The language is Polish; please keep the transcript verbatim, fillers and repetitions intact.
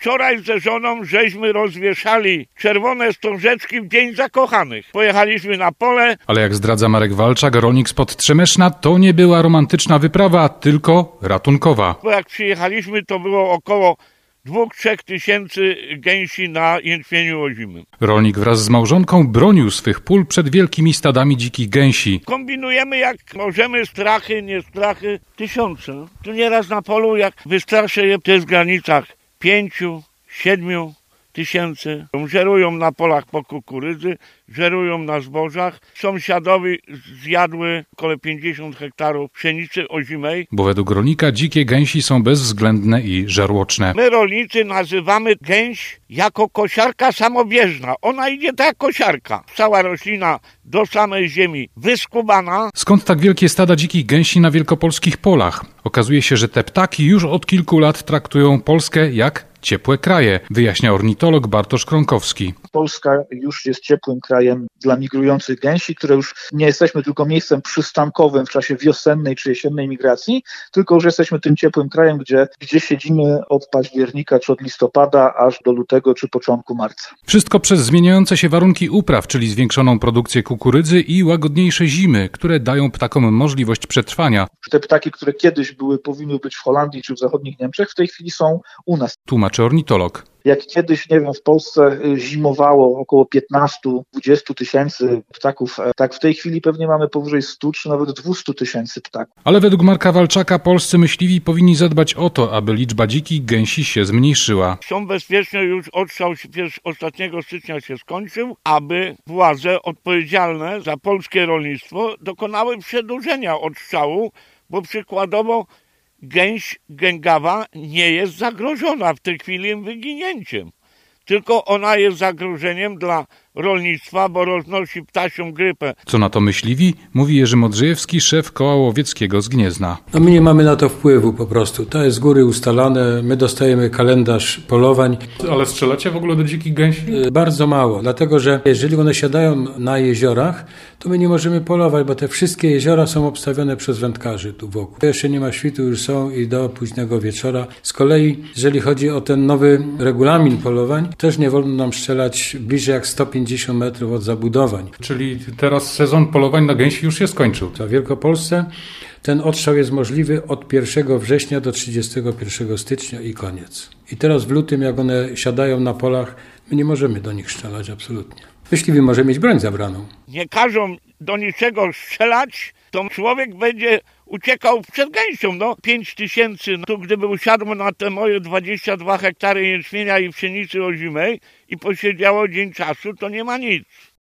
Wczoraj ze żoną żeśmy rozwieszali czerwone wstążeczki w Dzień Zakochanych. Pojechaliśmy na pole. Ale jak zdradza Marek Walczak, rolnik spod Trzemeszna, to nie była romantyczna wyprawa, tylko ratunkowa. Bo jak przyjechaliśmy, to było około dwóch, trzech tysięcy gęsi na jęczmieniu ozimym. Rolnik wraz z małżonką bronił swych pól przed wielkimi stadami dzikich gęsi. Kombinujemy jak możemy, strachy, nie strachy, tysiące. Tu nieraz na polu, jak wystraszę je, to jest w granicach pięciu, siedmiu tysięcy. Żerują na polach po kukurydzy, żerują na zbożach. Sąsiadowi zjadły około pięćdziesiąt hektarów pszenicy ozimej. Bo według rolnika dzikie gęsi są bezwzględne i żarłoczne. My rolnicy nazywamy gęś jako kosiarka samobieżna. Ona idzie tak jak kosiarka. Cała roślina do samej ziemi wyskubana. Skąd tak wielkie stada dzikich gęsi na wielkopolskich polach? Okazuje się, że te ptaki już od kilku lat traktują Polskę jak ciepłe kraje, wyjaśnia ornitolog Bartosz Kronkowski. Polska już jest ciepłym krajem dla migrujących gęsi, które już nie jesteśmy tylko miejscem przystankowym w czasie wiosennej czy jesiennej migracji, tylko już jesteśmy tym ciepłym krajem, gdzie, gdzie siedzimy od października czy od listopada aż do lutego czy początku marca. Wszystko przez zmieniające się warunki upraw, czyli zwiększoną produkcję kukurydzy i łagodniejsze zimy, które dają ptakom możliwość przetrwania. Te ptaki, które kiedyś były, powinny być w Holandii czy w zachodnich Niemczech, w tej chwili są u nas. Tłumaczy ornitolog. Jak kiedyś, nie wiem, w Polsce zimowało około piętnaście do dwudziestu tysięcy ptaków, tak w tej chwili pewnie mamy powyżej stu czy nawet dwustu tysięcy ptaków. Ale według Marka Walczaka polscy myśliwi powinni zadbać o to, aby liczba dzikich gęsi się zmniejszyła. Są bezpieczne, już odstrzał ostatniego stycznia się skończył, aby władze odpowiedzialne za polskie rolnictwo dokonały przedłużenia odstrzału, bo przykładowo gęś gęgawa nie jest zagrożona w tej chwili wyginięciem, tylko ona jest zagrożeniem dla rolnictwa, bo roznosi ptasią grypę. Co na to myśliwi? Mówi Jerzy Modrzejewski, szef koła łowieckiego z Gniezna. No my nie mamy na to wpływu po prostu. To jest z góry ustalane. My dostajemy kalendarz polowań. Ale strzelacie w ogóle do dzikich gęsi? Bardzo mało, dlatego że jeżeli one siadają na jeziorach, to my nie możemy polować, bo te wszystkie jeziora są obstawione przez wędkarzy tu wokół. Jeszcze nie ma świtu, już są i do późnego wieczora. Z kolei, jeżeli chodzi o ten nowy regulamin polowań, też nie wolno nam strzelać bliżej jak sto pięćdziesiąt metrów od zabudowań. Czyli teraz sezon polowań na gęsi już się skończył. W Wielkopolsce ten odstrzał jest możliwy od pierwszego września do trzydziestego pierwszego stycznia i koniec. I teraz w lutym, jak one siadają na polach, my nie możemy do nich strzelać absolutnie. Myśliwy może mieć broń zabraną. Nie każą do niczego strzelać, to człowiek będzie uciekał przed gęsią. No, pięć tysięcy, no, tu gdyby usiadło na te moje dwadzieścia dwa hektary jęczmienia i pszenicy ozimej i posiedziało dzień czasu, to nie ma nic.